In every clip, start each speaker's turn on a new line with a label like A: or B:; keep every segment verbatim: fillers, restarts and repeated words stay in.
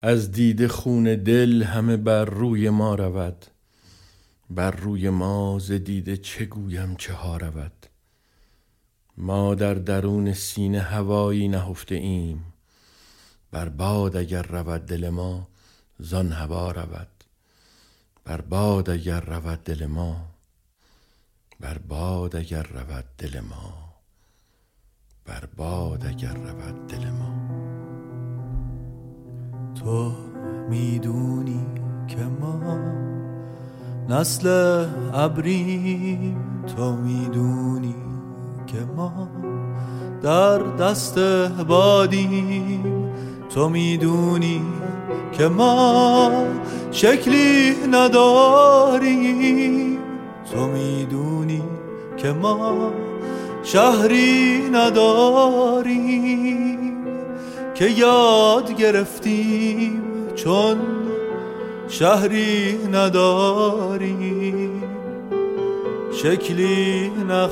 A: از دیده خون دل همه بر روی ما رود. بر روی ما ز دیده چه گویم چه ها رود. ما در درون سینه هوایی نهفته ایم. بر باد اگر رود دل ما زان هوا رود. بر باد اگر رود دل ما، بر باد اگر رود دل ما، بر باد اگر رود دل ما.
B: تو میدونی که ما نسل ابریم، تو میدونی که ما در دست بادیم، تو میدونی که ما شکلی نداریم، تو میدونی که ما شهری نداریم، که یاد گرفتیم چون شهری نداریم، شکلی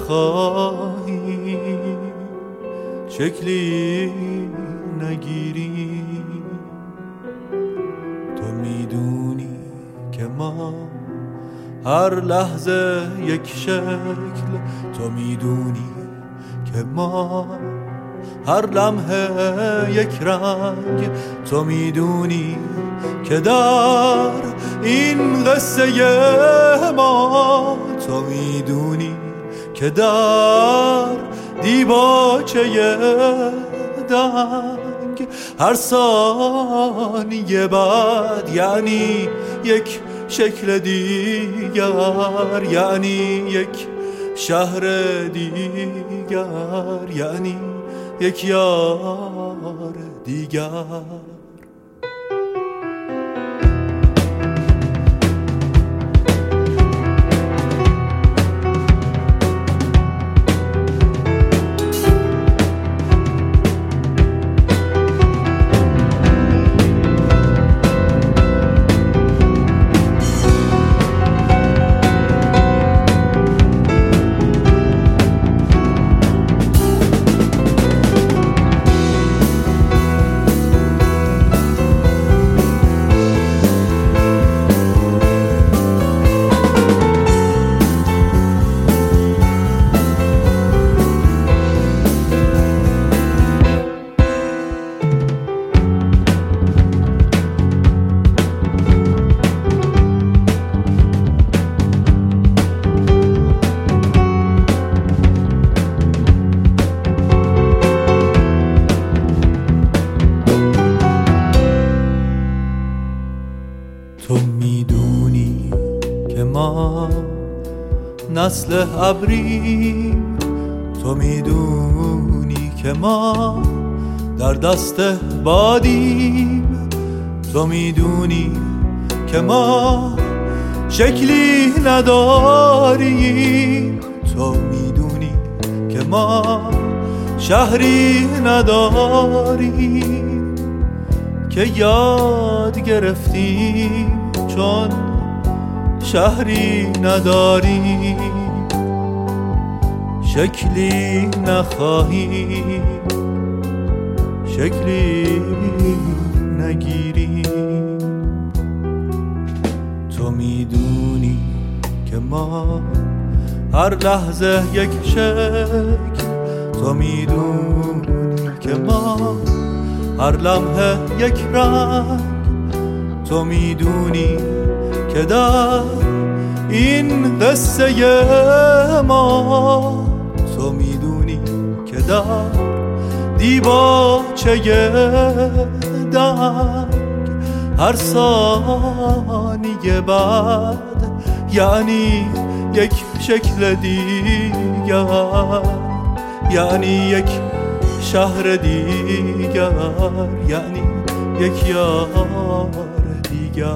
B: نخواهیم شکلی نگیریم. تو میدونی که ما هر لحظه یک شکل، تو میدونی که ما هر لمحه یک رنگ، تو میدونی که در این قصه ما، تو میدونی که در دیباچه دنگ هر ثانیه بعد یعنی یک شکل دیگر، یعنی یک شهر دیگر، یعنی یک یار دیگر. تو میدونی که ما نسل ابریم، تو میدونی که ما در دست بادیم، تو میدونی که ما شکلی نداریم، تو میدونی که ما شهری نداریم، که یاد گرفتیم چون شهری نداریم، شکلی نخواهیم شکلی نگیریم. تو میدونی که ما هر لحظه یک شکل، تو میدونی که ما هر لمحه یک رنگ، تو میدونی که در این قصه ما، تو میدونی که در دیباچه دنگ هر ثانیه بعد یعنی یک شکل دیگر، یعنی یک شهر دیگر، یعنی یک یار دیگر.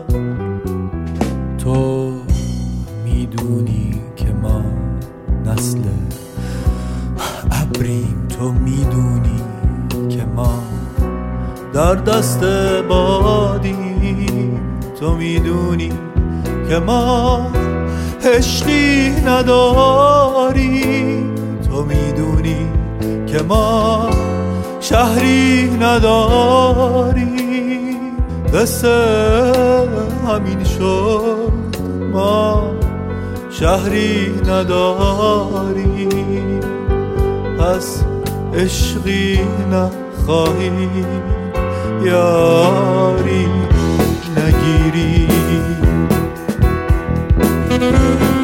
B: تو میدونی که ما نسل ابریم، تو میدونی که ما در دست بادیم، تو میدونی که ما هشتی نداریم، تو میدونی که ما شهری نداریم، قصه همین شد ما شهری نداریم پس عشقی نخواهیم یاری نگیریم